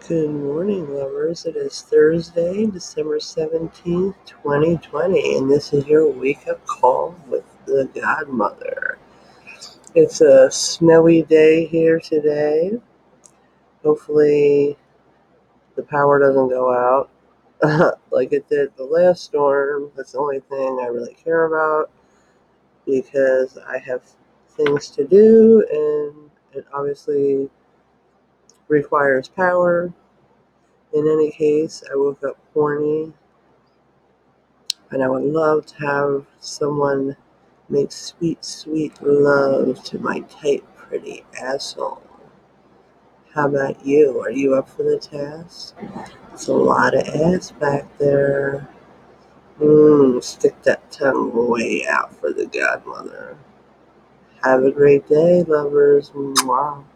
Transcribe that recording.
Good morning, lovers. It is Thursday, December 17th, 2020, and this is your wake-up call with the Godmother. It's a snowy day here today. Hopefully the power doesn't go out like it did the last storm. That's the only thing I really care about because I have things to do and it obviously requires power. In any case, I woke up horny. And I would love to have someone make sweet, sweet love to my tight, pretty asshole. How about you? Are you up for the task? It's a lot of ass back there. Stick that tongue way out for the Godmother. Have a great day, lovers. Mwah.